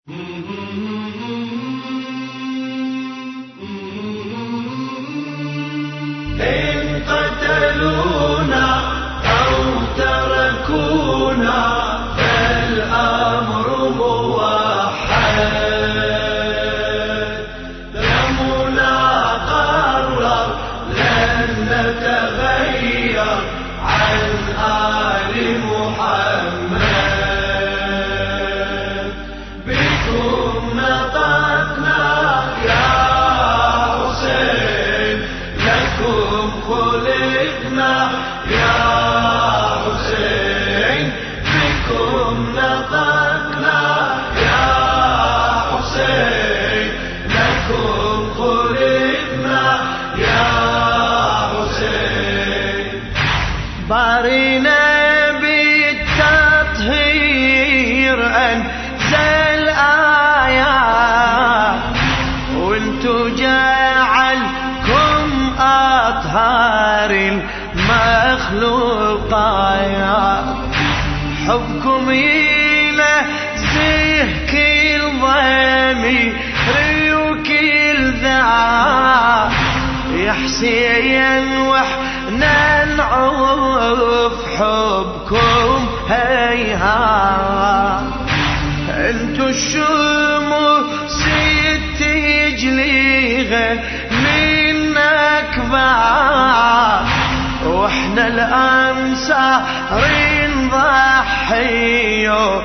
إن قتلونا أو تركونا فالأمر موحد، دمنا قرر لن نتغير عن آل محمد. بكم نطقنا يا حسين، لكم خلقنا يا حسين. بكم نطقنا يا حسين، لكم خلقنا يا حسين. بارينا بالتطهير أنزل آيات، وانتو جعلكم أطهار المخلوقات. حبكم ينزه كل ضمير وكل ذات. يا حسين واحنا نعوف حبكم هيهات. انتو الشموس تجليغه من أكبر، واحنا الأنصار نضحي يوم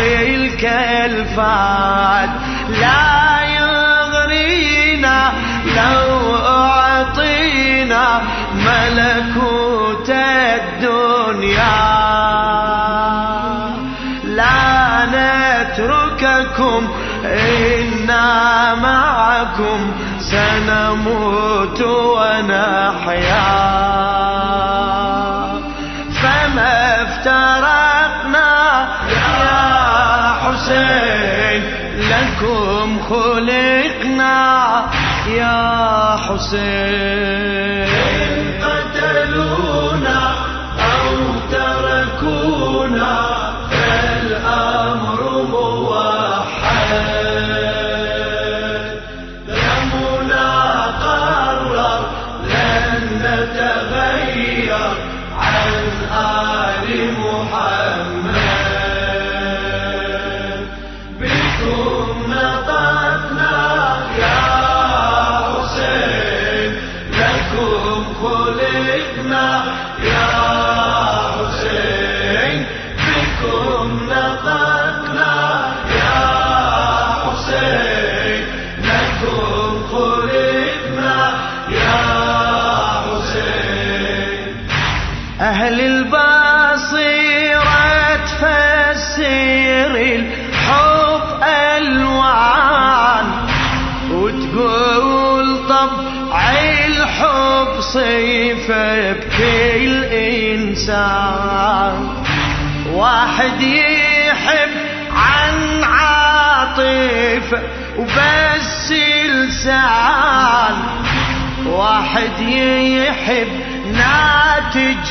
الكلفات. لا يغرينا لو أعطينا ملكوت الدنيا، لا نترككم إنا معكم سنموت ونحيا. فما افترقنا يا حسين، لكم خلقنا يا حسين. إن قتلونا أو تركونا فالأمر موحد، دمنا قرر لن نتغير عن آل محمد. بكم نطقنا يا حسين، لكم خلقنا يا حسين. بكم نطقنا يا حسين، لكم خلقنا يا حسين. أهل البصيرة تفسر الحب ألوان، وتقول طبع الحب صفة بكل إنسان. واحد يحب عن عاطفة وبس لسان، واحد يحب ناتج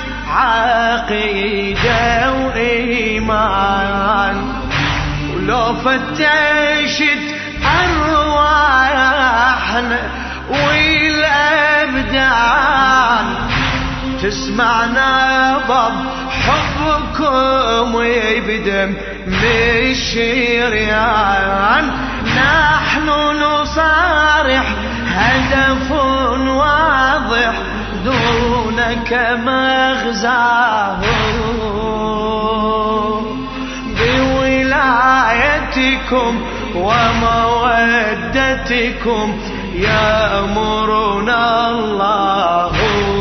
عقيدة وإيمان. ولو فتشت أرواحنا والأبدان، تسمع نبض حبكم ويبدم بالشريان. نحن نصارح هدف واضح دونك مغزاه، بولايتكم ومودتكم يأمرنا الله.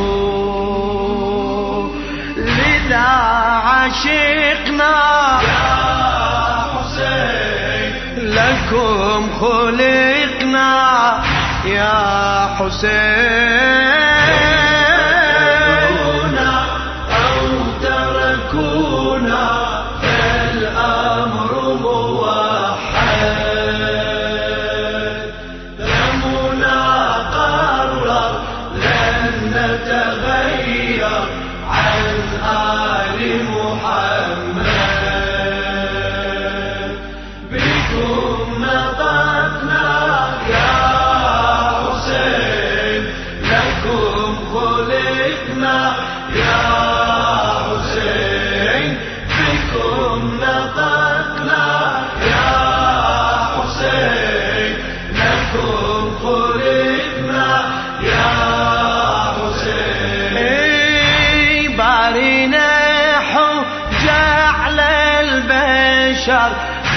لذا عشقنا يا حسين، لكم خلقنا يا حسين. أو تركونا فالأمر موحد، دمنا قرر لن نتغير عن آل محمد. بكم البشر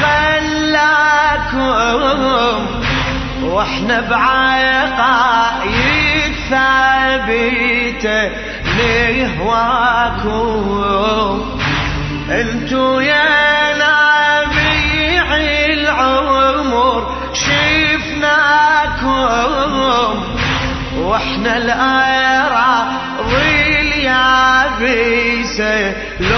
خلاكم واحنا بعقايد ثابته نهواكم. انتو يا نبيع العمر شفناكم واحنا الأراضي اليابسة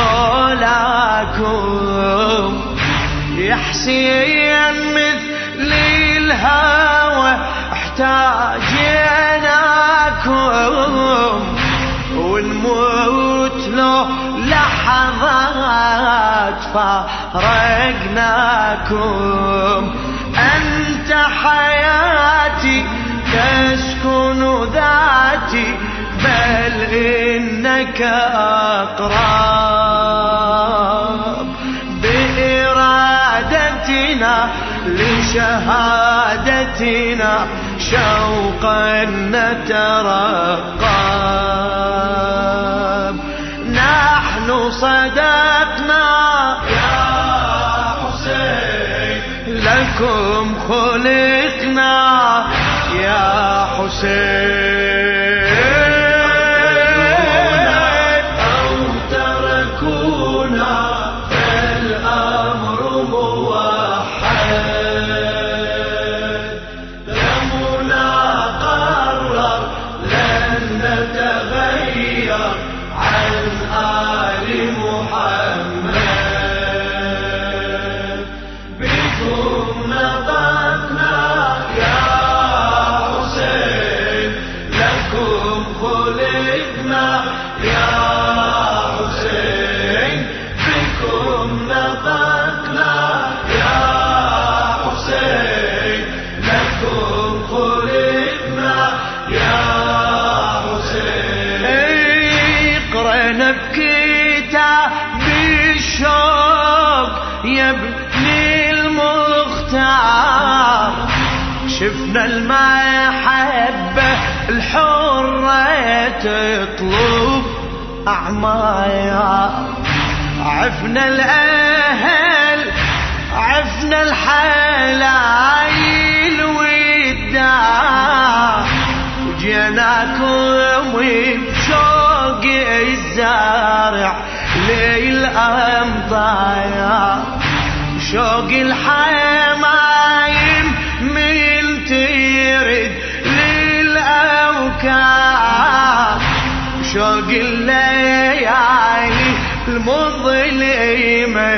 لولاكم. يا حسين مثل الهوى احتاجناكم ونموت لو لحظات فارقناكم. أنت حياتي تسكن ذاتي بل إنك أقرب بإرادتنا لشهادتنا شوقا نترقب. نحن صدقنا يا حسين لكم خلقنا يا حسين. أو تركونا فالأمر موحد. دمنا قرر لن نتغير عن آل محمد. بكم نطقنا يا حسين لكم خلقنا يا حسين. بكم نطقنا يا حسين لكم خلقنا يا حسين. قرأنا بكتاب الشوق يا ابني المختار. شفنا المحبة الحرة تطلب أعمار. عفنا الأهل عفنا الحلايل والدار. وجيناكم بشوق الزارع للأمطار. شوق الحمايم من ترد للأوكار. شوق الليالي المظلمة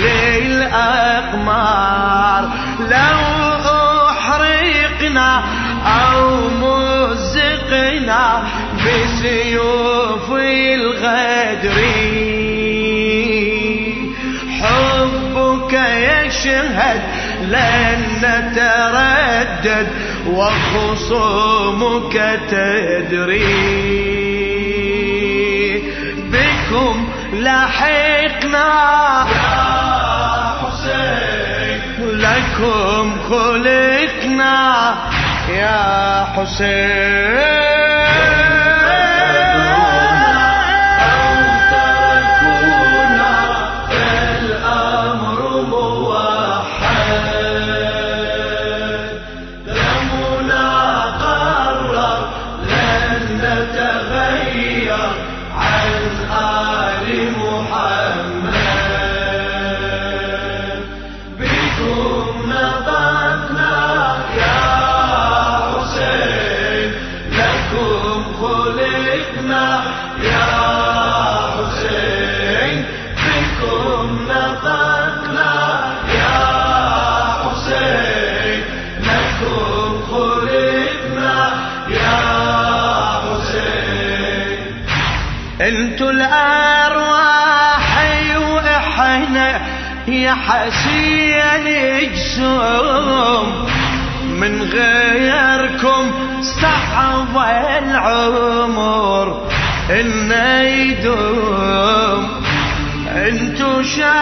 للأقمار. لو أحرقنا أو مزقنا بسيوف الغدر حبك يشهد لن نتردد وخصومك تدري. بكم لحقنا يا حسين لكم خلقنا يا حسين. انتو الارواح واحنا يا حسين جسوم. من غيركم صعب العمر إنه يدوم. انتو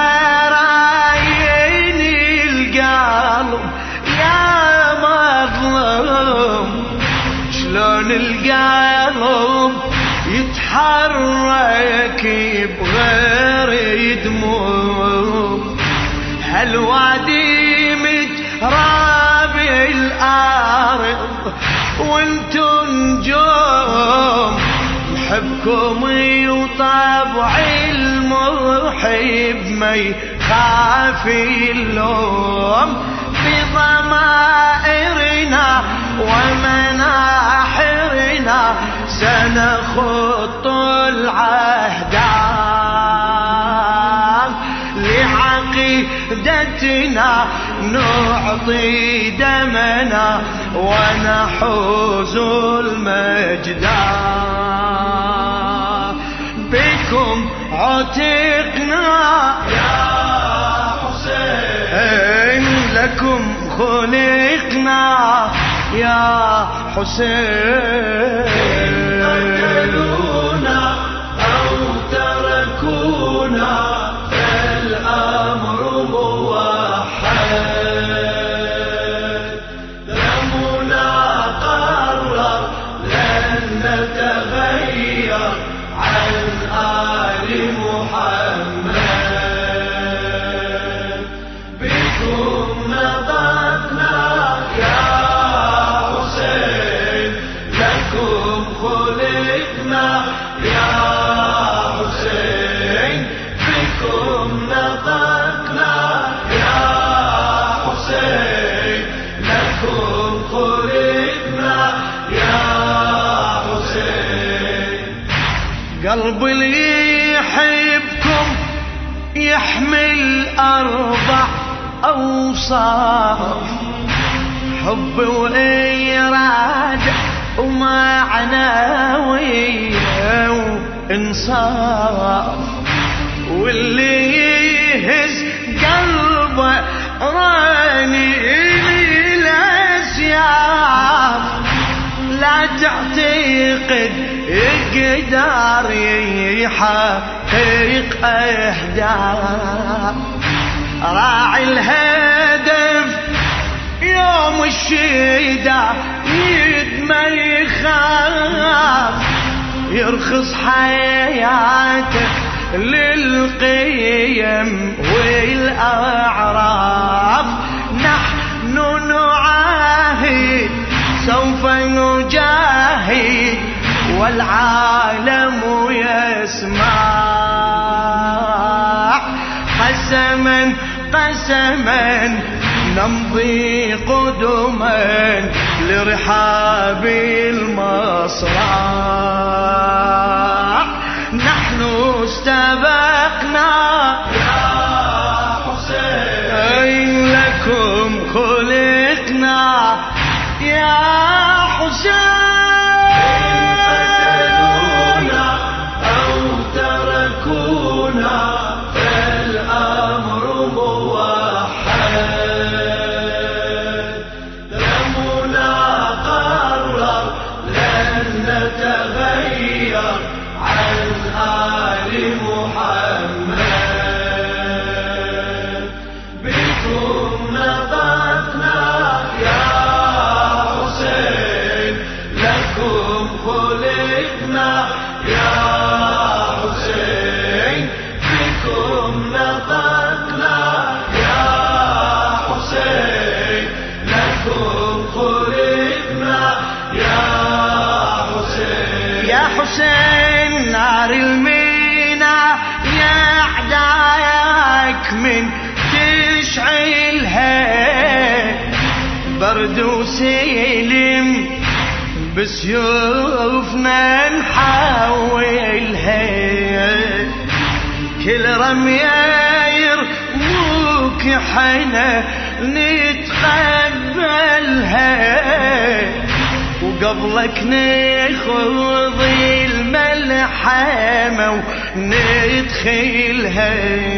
شرايين القلب يا مظلوم. شلون القلب يتحرك بغير دموع. هل الوادي متراب الأرض وانتو نجوم حبكم وطبع المحب ما يخاف اللوم في ضمائرنا ومناحرنا سنخط العهد لعقيدتنا نعطي دمنا ونحوز المجد بكم عتقنا يا حسين لكم خلقنا يا حسين قتلونا أو تركونا فالأمر موحد دمنا قرر لن نتغير عن آل محمد بكم نضجنا يا حسين لكم خلقنا يا حسين بكم نضجنا يا حسين لكم خلقنا يا حسين قلب اللي يحبكم يحمل 4 أوصاف حب وإرادة ومعنوية وإنصاف واللي يهز قلبه راني الأسياف لا تعتقد يقدر يحقق أهداف راعي الهدف يوم الشدة يد ما يخاف يرخص حياته للقيم والأعراف نحن نعاهد سوف نجاهد والعالم يسمع قسما قسما نمضي قدما لرحاب المصرع نحن استبقنا يا حسين لكم خلقنا يا حسين حسين نار المينا يا أعداك من تشعلها برد وسيلم بسيوفنا نحاولها كل رمية يرموك حنا نتقبلها وقبلك نخوض الملحمة وندخلها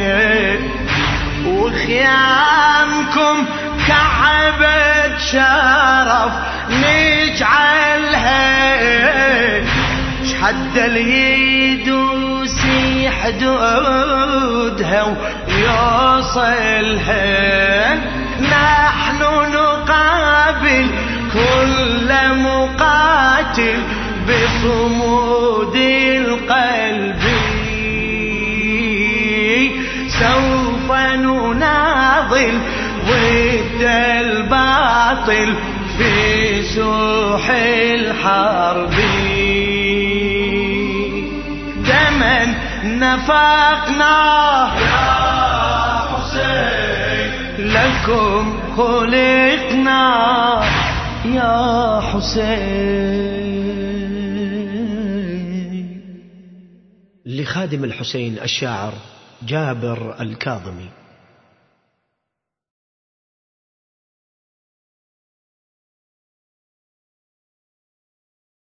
وخيامكم كعبة شرف نجعلها شحد اليد وسي حدودها ويوصلها نحن نقابل كل مقاتل بصمود القلب سوف نناضل الباطل ضد الباطل في سوح الحرب. دما نفقنا يا حسين لكم خلقنا يا حسين. لخادم الحسين الشاعر جابر الكاظمي.